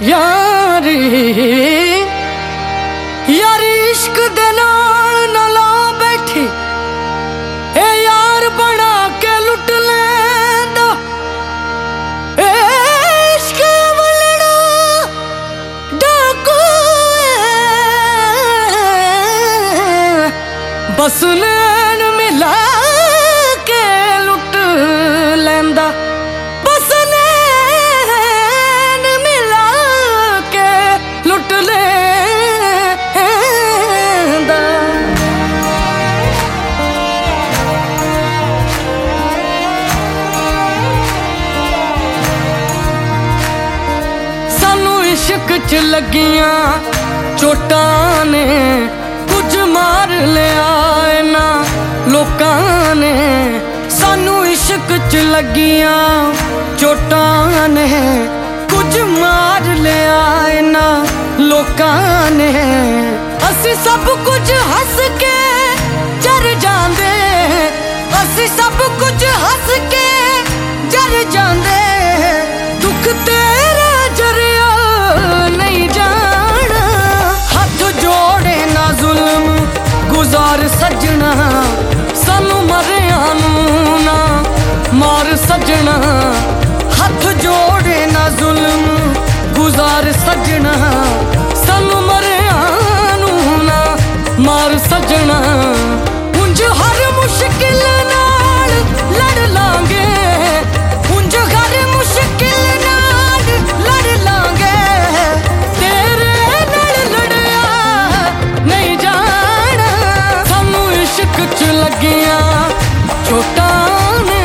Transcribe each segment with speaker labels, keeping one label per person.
Speaker 1: यारी यारी इश्क दे नाल ना ला बैठी ए यार बना के लुट लेंदा ए इश्क वलड़ा डाकू बस नैन मिला के लुट लेंदा बस नैन मिला के लुट लेंदा। सानू इश्क च लगियां चोटां ने कुछ मार लिया इन्हां लोकां ने। सानू इश्क च लगियां चोटां ने कुछ मार लिया इन्हां लोकां ने। असी सब कुछ हस के जर जांदे असी सब कुछ हस के जर जांदे दुख तेरा जरिया नहीं जाना। हाथ जोड़े ना जुल्म गुजार सजना सानू मरिया नू ना मार सजना। हाथ जोड़े ना जुल्म गुजार सजना सानू मरिया नू ना मार सजना। उंज हर मुश्किल नाल लड़ लांगे उंज हर मुश्किल नाल लड़ लांगे तेरे नाल लड़िया नहीं जाना। सानू इश्क च लगियां चोटां ने।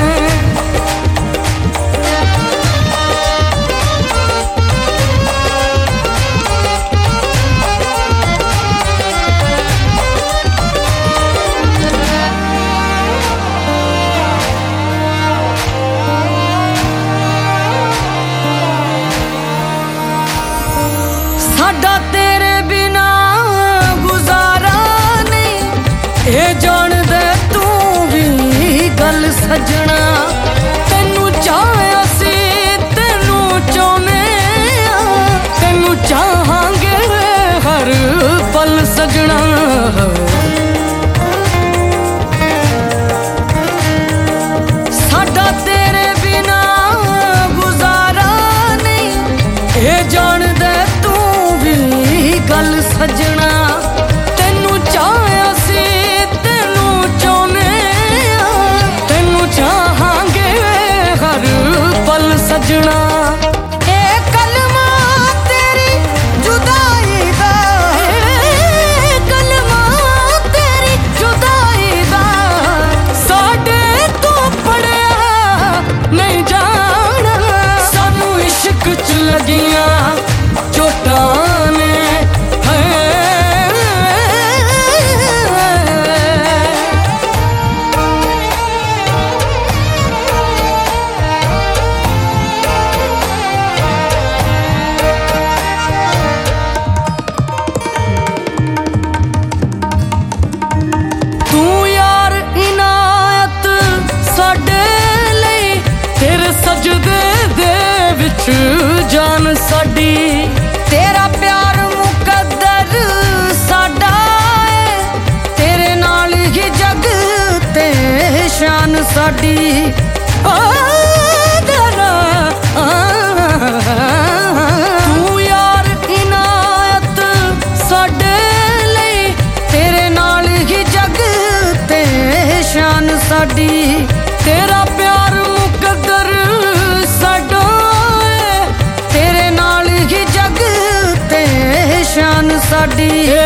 Speaker 1: साडा तेरे बिना गुजारा नहीं ये जान दे तू भी गल सजना। तेनू चाहया सी तेनू चाहने तेनू चाहांगे हर पल सजना। साडा तेरे बिना गुजारा नहीं ये जान दे तू भी गल सजना। तेनू चाहया सी तेनू चाहने तेनू चाहांगे हर पल सजना। ए कलमा तेरी जुदाई दा ए कलमा तेरी जुदाई दा साडे तो पड़िया नहीं जाना। सानू इश्क च लगियां चोटां ने तू यार इनायत साडे लई तेरे सजदे दे विच जान साडी। तेरा प्यार मुकद्दर साडा है तेरे नाल ही जग ते शान साडी। ओ दरा तू यार इनायत साडे लई तेरे नाल ही जग ते शान साडी। तेरा प्यार मुकद्दर साडा है तेरे नाल ही जग ते शान साडी।